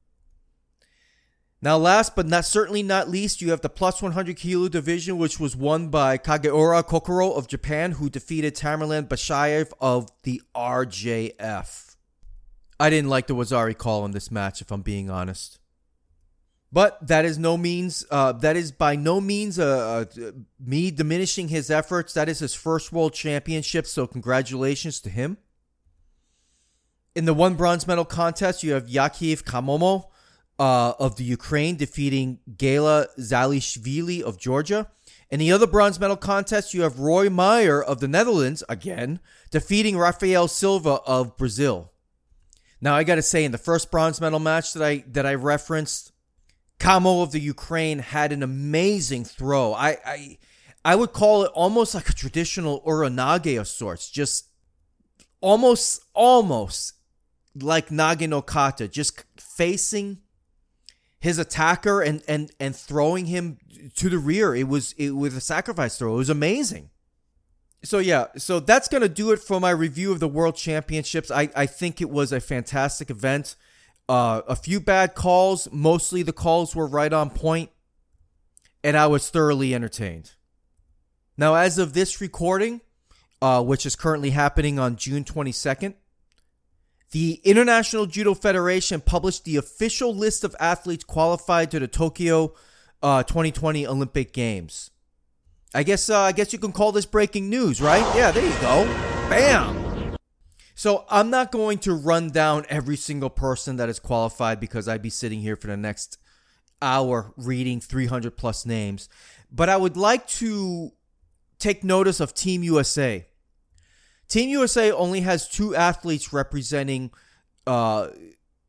Now, last but not certainly not least, you have the plus one hundred kilo division, which was won by Kageura Kokoro of Japan, who defeated Tamerlan Bashayev of the R J F. I didn't like the Wazari call in this match, if I'm being honest. But that is no means, uh, that is by no means uh, uh, me diminishing his efforts. That is his first world championship, so congratulations to him. In the one bronze medal contest, you have Yakiv Kamomo Uh, of the Ukraine defeating Gela Zalishvili of Georgia. In the other bronze medal contest, you have Roy Meyer of the Netherlands, again, defeating Rafael Silva of Brazil. Now, I got to say, in the first bronze medal match that I that I referenced, Kamo of the Ukraine had an amazing throw. I I, I would call it almost like a traditional uranage of sorts, just almost, almost like Nage no Kata, just facing his attacker and, and, and throwing him to the rear. It was it was a sacrifice throw. It was amazing. So yeah, so that's going to do it for my review of the World Championships. I, I think it was a fantastic event. Uh, a few bad calls. Mostly the calls were right on point. And I was thoroughly entertained. Now, as of this recording, uh, which is currently happening on June twenty-second, the International Judo Federation published the official list of athletes qualified to the Tokyo uh, twenty twenty Olympic Games. I guess uh, I guess you can call this breaking news, right? Yeah, there you go. Bam! So I'm not going to run down every single person that is qualified because I'd be sitting here for the next hour reading three hundred plus names. But I would like to take notice of Team U S A. Team U S A only has two athletes representing uh,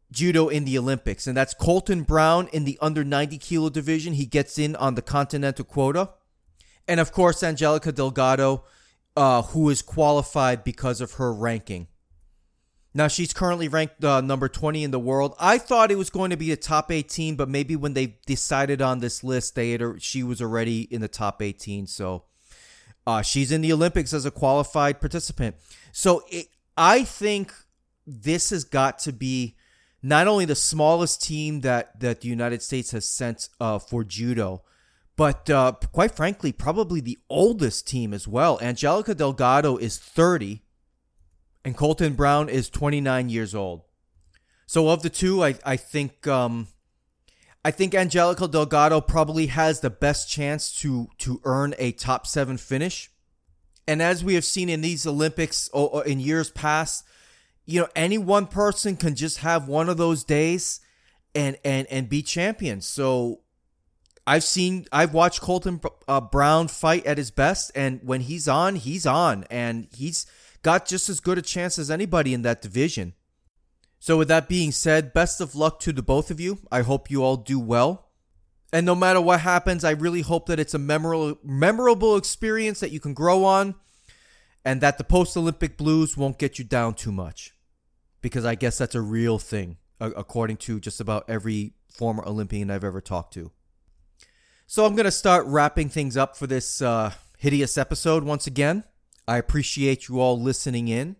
judo in the Olympics, and that's Colton Brown in the under ninety kilo division. He gets in on the continental quota. And of course, Angelica Delgado, uh, who is qualified because of her ranking. Now, she's currently ranked uh, number twenty in the world. I thought it was going to be a top eighteen, but maybe when they decided on this list, they had, she was already in the top eighteen. So uh, she's in the Olympics as a qualified participant. So it, I think this has got to be not only the smallest team that, that the United States has sent uh, for judo, but uh, quite frankly, probably the oldest team as well. Angelica Delgado is thirty, and Colton Brown is twenty-nine years old. So of the two, I, I think um, I think Angelica Delgado probably has the best chance to to earn a top seven finish. And as we have seen in these Olympics or in years past, you know, any one person can just have one of those days and and and be champion. So I've seen, I've watched Colton uh, Brown fight at his best, and when he's on, he's on, and he's got just as good a chance as anybody in that division. So with that being said, best of luck to the both of you. I hope you all do well. And no matter what happens, I really hope that it's a memorable, memorable experience that you can grow on, and that the post-Olympic blues won't get you down too much. Because I guess that's a real thing, according to just about every former Olympian I've ever talked to. So I'm going to start wrapping things up for this uh, hideous episode once again. I appreciate you all listening in.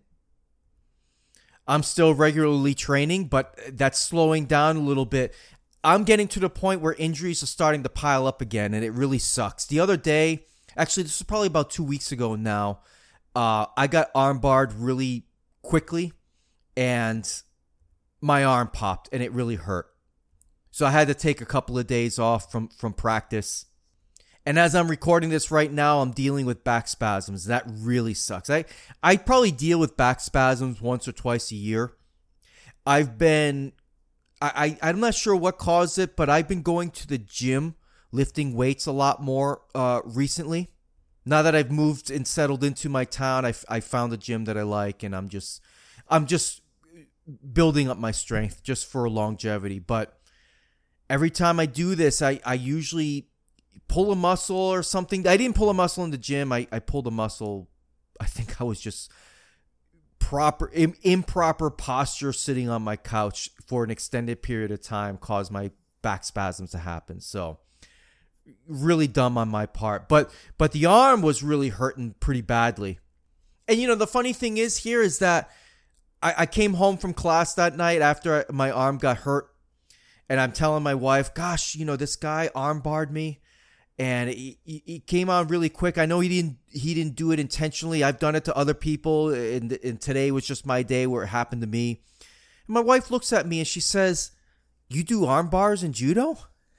I'm still regularly training, but that's slowing down a little bit. I'm getting to the point where injuries are starting to pile up again, and it really sucks. The other day, actually this was probably about two weeks ago now, uh, I got armbarred really quickly. And my arm popped, and it really hurt. So I had to take a couple of days off from, from practice. And as I'm recording this right now, I'm dealing with back spasms. That really sucks. I, I probably deal with back spasms once or twice a year. I've been, I, I, I'm not sure what caused it, but I've been going to the gym, lifting weights a lot more uh, recently. Now that I've moved and settled into my town, I, I found a gym that I like, and I'm just, I'm just building up my strength just for longevity. But every time I do this, I, I usually pull a muscle or something. I didn't pull a muscle in the gym. I, I pulled a muscle. I think I was just proper im, improper posture sitting on my couch for an extended period of time caused my back spasms to happen. So really dumb on my part. But but the arm was really hurting pretty badly. And you know, the funny thing is here is that I, I came home from class that night after my arm got hurt, and I'm telling my wife, gosh, you know, this guy arm barred me, and he, he, he came on really quick. I know he didn't he didn't do it intentionally. I've done it to other people, and, and today was just my day where it happened to me. And my wife looks at me and she says, "You do arm bars in judo?"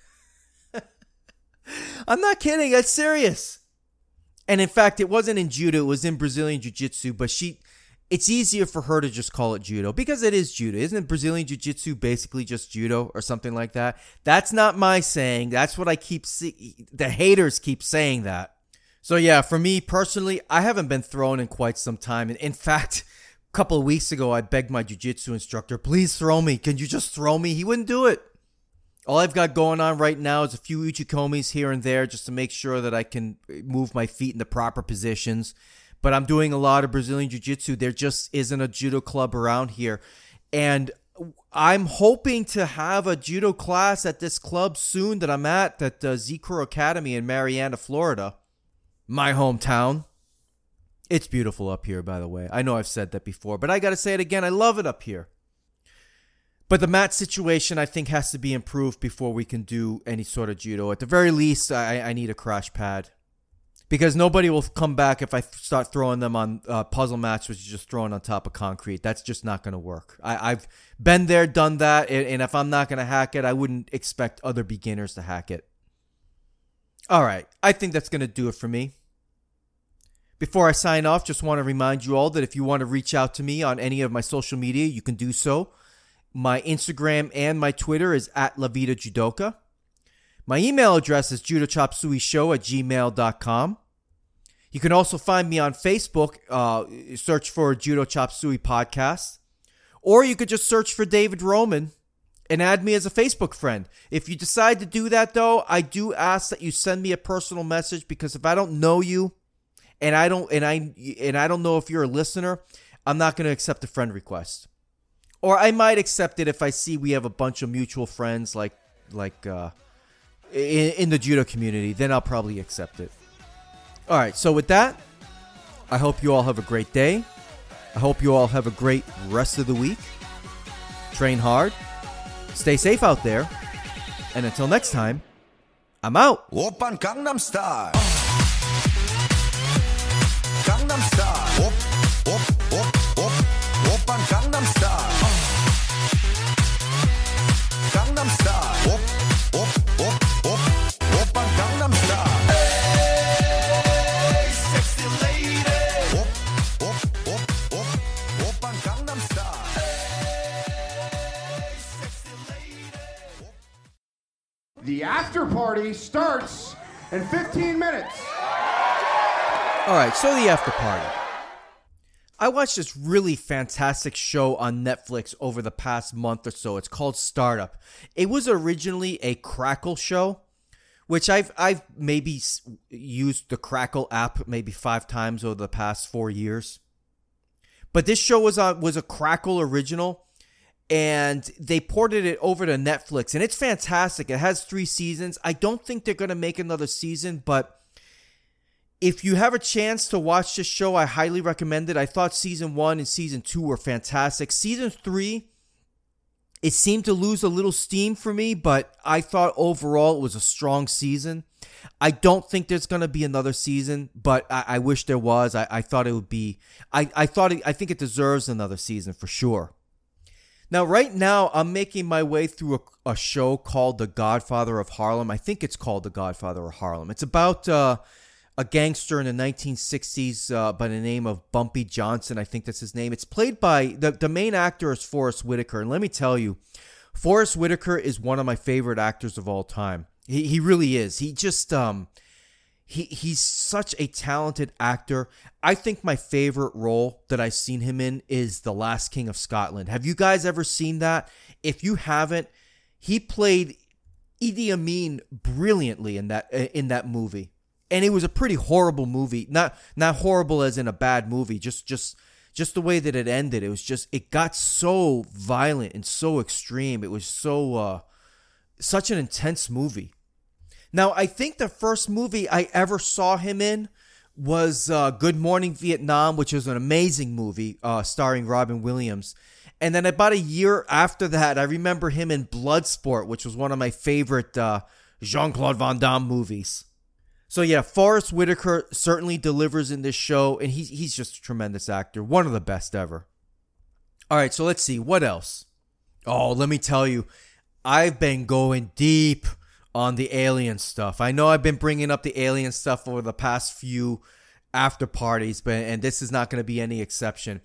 I'm not kidding. That's serious. And in fact, it wasn't in judo. It was in Brazilian Jiu-Jitsu, but she... It's easier for her to just call it judo because it is judo. Isn't Brazilian Jiu-Jitsu basically just judo or something like that? That's not my saying. That's what I keep see- the haters keep saying that. So yeah, for me personally, I haven't been thrown in quite some time. And in fact, a couple of weeks ago, I begged my jiu-jitsu instructor, please throw me. Can you just throw me? He wouldn't do it. All I've got going on right now is a few uchikomis here and there just to make sure that I can move my feet in the proper positions. But I'm doing a lot of Brazilian Jiu-Jitsu. There just isn't a judo club around here. And I'm hoping to have a judo class at this club soon that I'm at, at uh, Z-Crew Academy in Marianna, Florida, my hometown. It's beautiful up here, by the way. I know I've said that before, but I got to say it again. I love it up here. But the mat situation, I think, has to be improved before we can do any sort of judo. At the very least, I, I need a crash pad. Because nobody will come back if I start throwing them on uh, puzzle mats, which is just throwing on top of concrete. That's just not going to work. I, I've been there, done that, and, and if I'm not going to hack it, I wouldn't expect other beginners to hack it. All right, I think that's going to do it for me. Before I sign off, just want to remind you all that if you want to reach out to me on any of my social media, you can do so. My Instagram and my Twitter is at La Vida Judoka. My email address is judochopsuishow at gmail dot com. You can also find me on Facebook. Uh, search for Judo Chop Suey Podcast. Or you could just search for David Roman and add me as a Facebook friend. If you decide to do that, though, I do ask that you send me a personal message, because if I don't know you and I don't and I and I don't know if you're a listener, I'm not going to accept a friend request. Or I might accept it if I see we have a bunch of mutual friends like like uh, in, in the judo community. Then I'll probably accept it. All right, so with that, I hope you all have a great day. I hope you all have a great rest of the week. Train hard. Stay safe out there. And until next time, I'm out. Oppan Gangnam Style. Gangnam Style. Op, op, op, op. Oppan Gangnam Style. Gangnam Style. Op, op, op, op. Oppan Gangnam Style. Hey, sexy lady. Op, op, op, op. Oppan Gangnam Style. The after party starts in fifteen minutes. All right, so the after party. I watched this really fantastic show on Netflix over the past month or so. It's called Startup. It was originally a Crackle show, which I've I've maybe used the Crackle app maybe five times over the past four years. But this show was on was a Crackle original. And they ported it over to Netflix, and it's fantastic. It has three seasons. I don't think they're going to make another season, but if you have a chance to watch this show, I highly recommend it. I thought season one and season two were fantastic. Season three, it seemed to lose a little steam for me, but I thought overall it was a strong season. I don't think there's going to be another season, but I, I wish there was. I, I thought it would be, I, I thought, it, I think it deserves another season for sure. Now, right now, I'm making my way through a, a show called The Godfather of Harlem. I think it's called The Godfather of Harlem. It's about uh, a gangster in the nineteen sixties uh, by the name of Bumpy Johnson. I think that's his name. It's played by, the, the main actor is Forrest Whitaker. And let me tell you, Forrest Whitaker is one of my favorite actors of all time. He, he really is. He just... um. He he's such a talented actor. I think my favorite role that I've seen him in is The Last King of Scotland. Have you guys ever seen that? If you haven't, he played Idi Amin brilliantly in that in that movie. And it was a pretty horrible movie. Not not horrible as in a bad movie, just just just the way that it ended. It was just it got so violent and so extreme. It was so uh, such an intense movie. Now, I think the first movie I ever saw him in was uh, Good Morning Vietnam, which is an amazing movie uh, starring Robin Williams. And then about a year after that, I remember him in Bloodsport, which was one of my favorite uh, Jean-Claude Van Damme movies. So yeah, Forrest Whitaker certainly delivers in this show, and he's, he's just a tremendous actor. One of the best ever. All right, so let's see. What else? Oh, let me tell you, I've been going deep on the alien stuff. I know I've been bringing up the alien stuff over the past few after parties, but and this is not going to be any exception.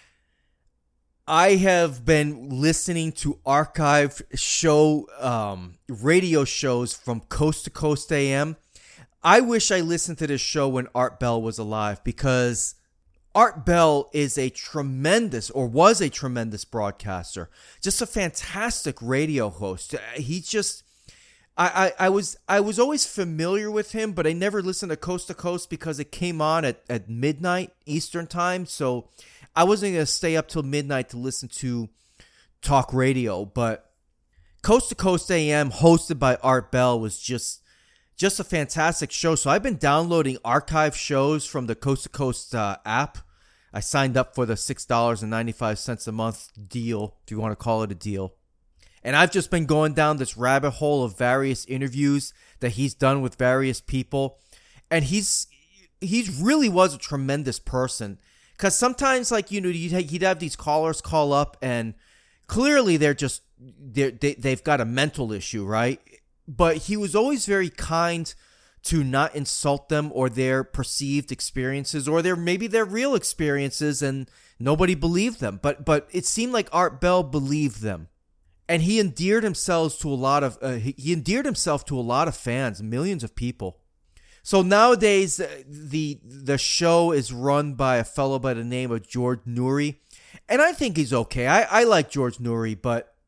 I have been listening to archive show um, radio shows from Coast to Coast A M. I wish I listened to this show when Art Bell was alive, because Art Bell is a tremendous, or was a tremendous broadcaster. Just a fantastic radio host. He just... I, I, I was I was always familiar with him, but I never listened to Coast to Coast because it came on at, at midnight Eastern time. So I wasn't going to stay up till midnight to listen to talk radio. But Coast to Coast A M, hosted by Art Bell, was just just a fantastic show. So I've been downloading archive shows from the Coast to Coast uh, app. I signed up for the six dollars and ninety-five cents a month deal, if you want to call it a deal. And I've just been going down this rabbit hole of various interviews that he's done with various people. And he's he's really was a tremendous person. Because sometimes, like, you know, he'd have these callers call up and clearly they're just, they're, they, they've got a mental issue, right? But he was always very kind to not insult them or their perceived experiences, or their maybe their real experiences, and nobody believed them. But but it seemed like Art Bell believed them. And he endeared himself to a lot of uh, he endeared himself to a lot of fans, millions of people. So nowadays, the the show is run by a fellow by the name of George Noory, and I think he's okay. I, I like George Noory, but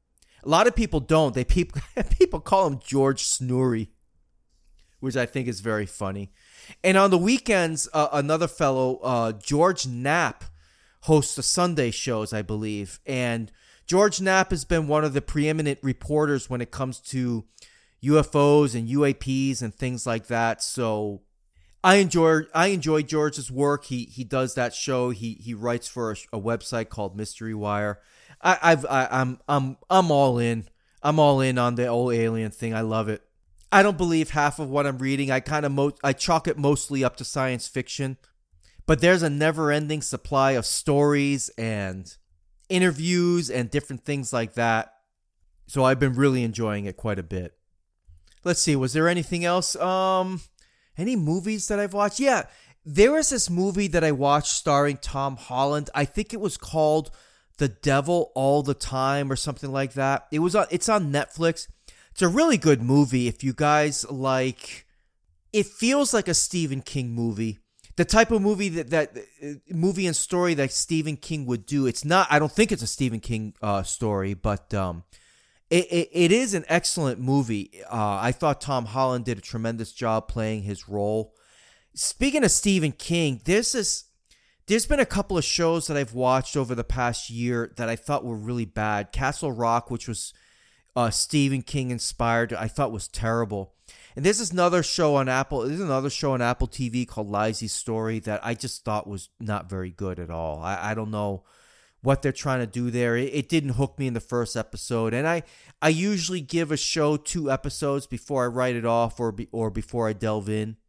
A lot of people don't. They people people call him George Snoory, which I think is very funny. And on the weekends, uh, another fellow, uh, George Knapp, hosts the Sunday shows, I believe. And George Knapp has been one of the preeminent reporters when it comes to U F Os and U A Ps and things like that. So I enjoy I enjoy George's work. He he does that show. He he writes for a, a website called Mystery Wire. I, I've I, I'm I'm I'm all in. I'm all in on the old alien thing. I love it. I don't believe half of what I'm reading. I kind of mo- I chalk it mostly up to science fiction, but there's a never-ending supply of stories and interviews and different things like that. So I've been really enjoying it quite a bit. Let's see, was there anything else? Um, any movies that I've watched? Yeah, there was this movie that I watched starring Tom Holland. I think it was called The Devil All the Time or something like that. It was on. It's on Netflix. It's a really good movie if you guys like. It feels like a Stephen King movie. The type of movie that, that uh, movie and story that Stephen King would do. It's not, I don't think it's a Stephen King uh, story, but um, it, it, it is an excellent movie. Uh, I thought Tom Holland did a tremendous job playing his role. Speaking of Stephen King, there's this, there's been a couple of shows that I've watched over the past year that I thought were really bad. Castle Rock, which was uh, Stephen King inspired, I thought was terrible. And there's this another show on Apple. There's another show on Apple T V called Lisey's Story that I just thought was not very good at all. I, I don't know what they're trying to do there. It, it didn't hook me in the first episode, and I I usually give a show two episodes before I write it off or be, or before I delve in.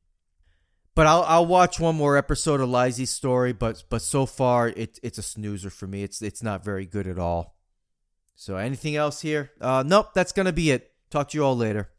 But I'll I'll watch one more episode of Lisey's Story. But but so far it it's a snoozer for me. It's it's not very good at all. So anything else here? Uh, nope. That's gonna be it. Talk to you all later.